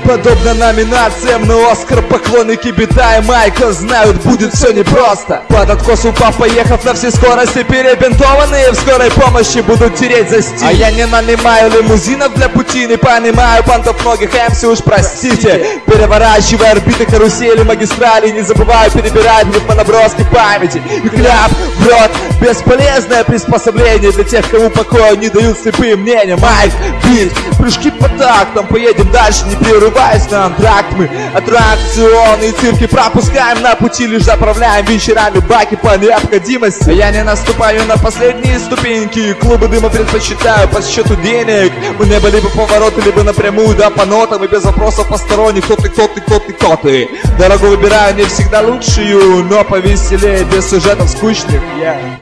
Подобно номинациям на Оскар, поклонники бита и Майка знают, будет все непросто. Под откос упав, поехав на всей скорости, перебинтованные в скорой помощи будут тереть за стиль. А я не нанимаю лимузинов для пути, не понимаю понтов многих МС, уж простите. Переворачивая орбиты, карусели, магистрали, не забываю перебирать ритмонаброски памяти. И кляп в рот, бесполезное приспособление для тех, кому покоя не дают слепые мнения. Майк, бит, прыжки по тактам, поедем дальше, не прерываясь на антракт. Мы аттракционы и цирки пропускаем на пути, лишь заправляем вечерами баки по необходимости. Я не наступаю на последние ступеньки, клубы дыма предпочитаю по счету денег. Мы небо либо повороты, либо напрямую, да по нотам, и без вопросов посторонних. Кто ты, кто ты, кто ты, кто ты. Дорогу выбираю не всегда лучшую, но повеселее, без сюжетов скучных.